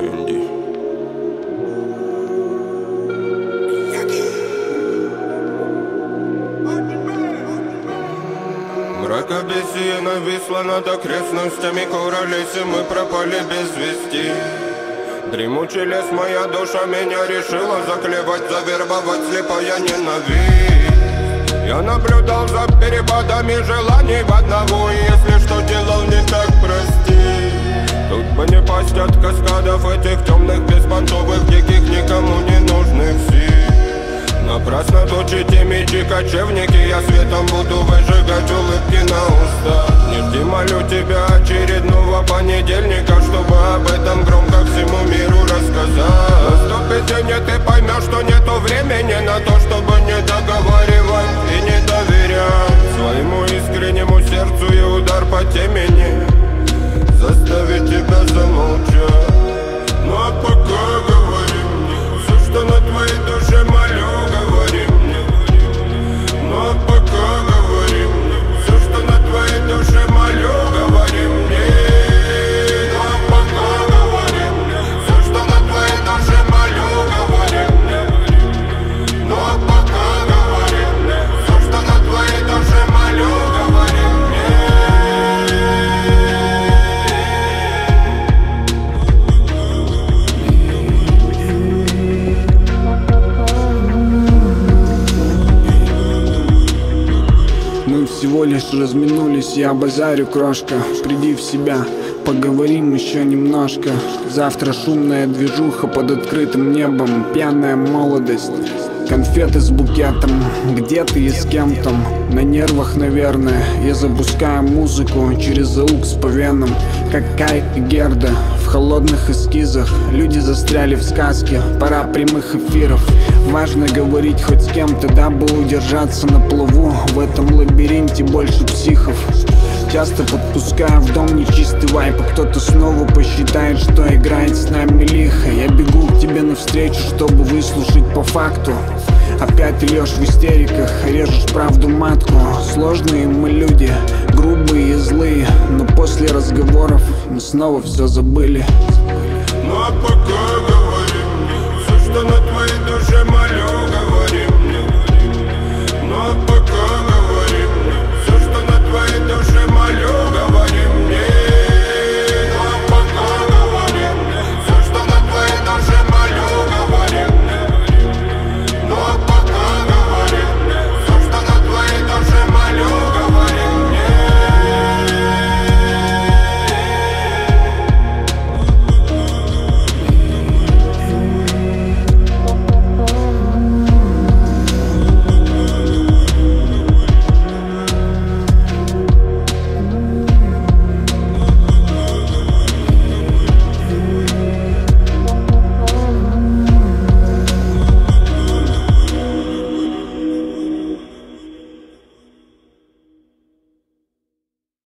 Инди. Мракобесие нависло над окрестностями Куралеси, мы пропали без вести. Дремучий лес, моя душа меня решила заклевать, завербовать слепая ненависть. Я наблюдал за перепадами желаний в одного, и если что делал не так, прости. Тут бы не пасть от каскадов этих темных, беспонтовых, диких, никому не нужных сил. Напрасно точите мечи, кочевники, я светом буду выжигать улыбки на устах. Не жди, молю тебя, очередного понедельника, чтобы об этом громко всему миру рассказать. Наступит день, и ты поймешь, что нету времени на то, чтобы не договаривать и не доверять своему искреннему сердцу, и удар по темени заставит тебя замолчать. Ну а пока говори мне все, что на твоей душе, молю, говори мне. Ну а пока говори мне все, что на твоей душе, молю, говори мне. Ну а пока говори мне все, что на твоей душе, молю, говори мне. Ну а пока говори мне все, что на твоей душе, молю, говори мне. Мы всего лишь разминулись, я базарю, крошка. Приди в себя, поговорим еще немножко. Завтра шумная движуха под открытым небом, пьяная молодость, конфеты с букетом. Где ты и с кем там? На нервах, наверное. Я запускаю музыку через AUX по венам, как Кай и Герда в холодных эскизах. Люди застряли в сказке, пора прямых эфиров. Важно говорить хоть с кем-то, дабы удержаться на плаву. В этом лабиринте больше психов. Часто подпускаю в дом нечистый вайп, а кто-то снова посчитает, что играет с нами лихо. Я бегу к тебе навстречу, чтобы выслушать по факту. Опять льешь в истериках, режешь правду матку. Сложные мы люди, грубые и злые, но после разговоров мы снова все забыли. Ну а пока говори мне все, что на твоей душе,